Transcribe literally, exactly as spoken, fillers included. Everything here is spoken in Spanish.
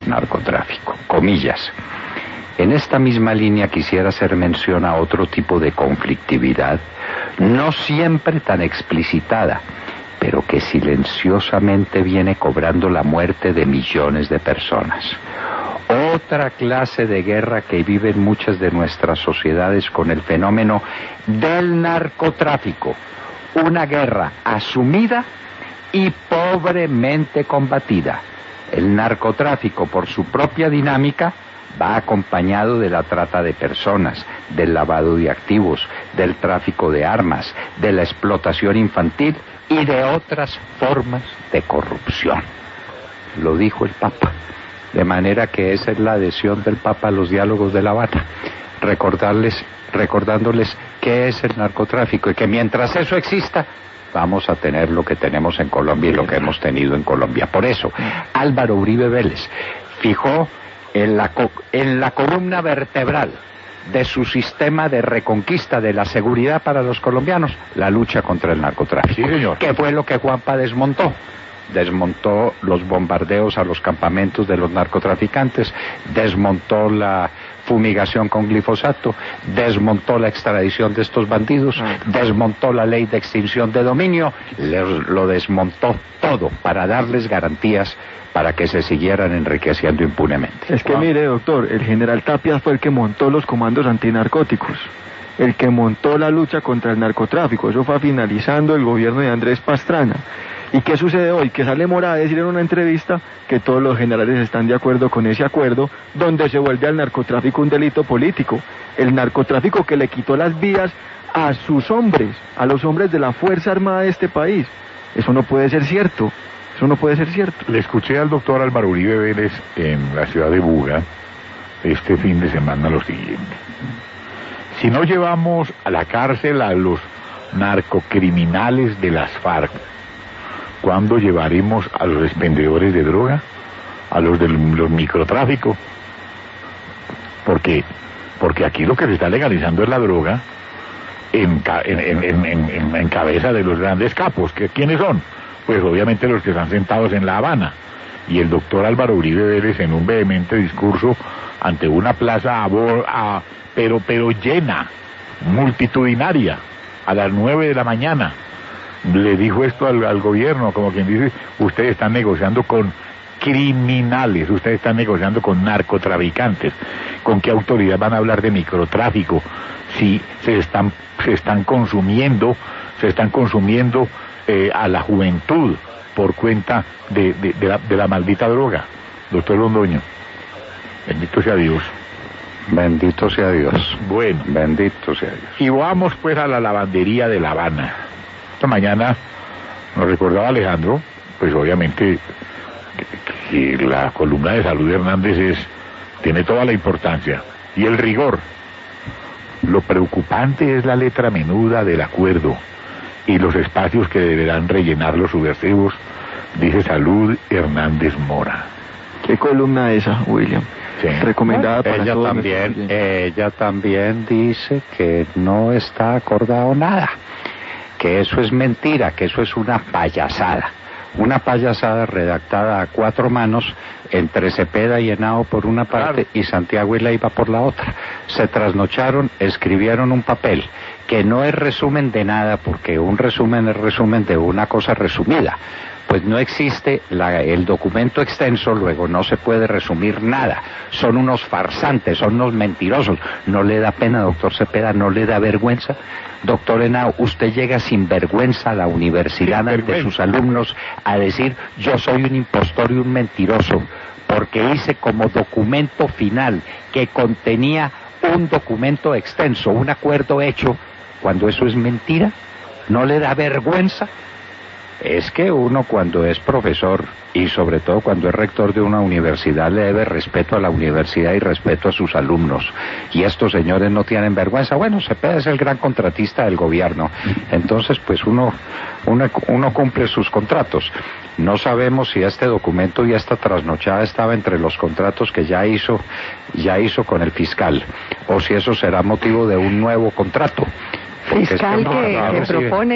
narcotráfico, comillas. En esta misma línea quisiera hacer mención a otro tipo de conflictividad, no siempre tan explicitada, pero que silenciosamente viene cobrando la muerte de millones de personas. Otra clase de guerra que viven muchas de nuestras sociedades con el fenómeno del narcotráfico. Una guerra asumida y pobremente combatida. El narcotráfico, por su propia dinámica, va acompañado de la trata de personas, del lavado de activos, del tráfico de armas, de la explotación infantil y de otras formas de corrupción. Lo dijo el Papa. De manera que esa es la adhesión del Papa a los diálogos de La Habana. Recordarles, recordándoles qué es el narcotráfico y que mientras eso exista, vamos a tener lo que tenemos en Colombia y lo que hemos tenido en Colombia. Por eso, Álvaro Uribe Vélez fijó en la, en la columna vertebral de su sistema de reconquista de la seguridad para los colombianos la lucha contra el narcotráfico. Sí, señor. Que fue lo que Juanpa desmontó. Desmontó los bombardeos a los campamentos de los narcotraficantes, desmontó la fumigación con glifosato, desmontó la extradición de estos bandidos, desmontó la ley de extinción de dominio, lo desmontó todo para darles garantías para que se siguieran enriqueciendo impunemente. Es que ¿No? mire, doctor, el general Tapia fue el que montó los comandos antinarcóticos, el que montó la lucha contra el narcotráfico. Eso fue finalizando el gobierno de Andrés Pastrana. ¿Y qué sucede hoy? Que sale Mora a decir en una entrevista que todos los generales están de acuerdo con ese acuerdo, donde se vuelve al narcotráfico un delito político. El narcotráfico que le quitó las vidas a sus hombres, a los hombres de la Fuerza Armada de este país. Eso no puede ser cierto. Eso no puede ser cierto. Le escuché al doctor Álvaro Uribe Vélez en la ciudad de Buga este fin de semana lo siguiente. Si no llevamos a la cárcel a los narcocriminales de las FARC, ¿cuándo llevaremos a los expendedores de droga? ¿A los del los microtráficos? Porque, porque aquí lo que se está legalizando es la droga en, en, en, en, en, en cabeza de los grandes capos. ¿Que, ¿Quiénes son? Pues obviamente los que están sentados en La Habana. Y el doctor Álvaro Uribe Vélez, en un vehemente discurso ante una plaza a, a, pero, pero llena, multitudinaria, a las nueve de la mañana, le dijo esto al, al gobierno, como quien dice, ustedes están negociando con criminales, ustedes están negociando con narcotraficantes. ¿Con qué autoridad van a hablar de microtráfico si se están, se están consumiendo, se están consumiendo eh, a la juventud por cuenta de, de, de, la, de la maldita droga? Doctor Londoño, bendito sea Dios. Bendito sea Dios. Bueno. Bendito sea Dios. Y vamos pues a la lavandería de La Habana. Esta mañana nos recordaba Alejandro, pues obviamente que, que la columna de salud de Hernández es, tiene toda la importancia y el rigor. Lo preocupante es la letra menuda del acuerdo y los espacios que deberán rellenar los subversivos, dice Salud Hernández Mora. ¿Qué columna esa, William? Sí. Recomendada para ella todos también, nuestros ella también dice que no está acordado nada, que eso es mentira, que eso es una payasada, una payasada redactada a cuatro manos entre Cepeda y Henao por una parte, claro, y Santiago y Leiva por la otra. Se trasnocharon, escribieron un papel que no es resumen de nada, porque un resumen es resumen de una cosa resumida. Pues no existe la, el documento extenso, luego no se puede resumir nada. Son unos farsantes, son unos mentirosos. ¿No le da pena, doctor Cepeda? ¿No le da vergüenza? Doctor Henao, usted llega sin vergüenza a la universidad ante sus alumnos a decir, yo soy un impostor y un mentiroso, porque hice como documento final que contenía un documento extenso, un acuerdo hecho, cuando eso es mentira. ¿No le da vergüenza? Es que uno, cuando es profesor y sobre todo cuando es rector de una universidad, le debe respeto a la universidad y respeto a sus alumnos. Y estos señores no tienen vergüenza. Bueno, Cepeda es el gran contratista del gobierno. Entonces, pues uno, uno, uno cumple sus contratos. No sabemos si este documento y esta trasnochada estaba entre los contratos que ya hizo, ya hizo con el fiscal, o si eso será motivo de un nuevo contrato. Fiscal es que, no, que, que propone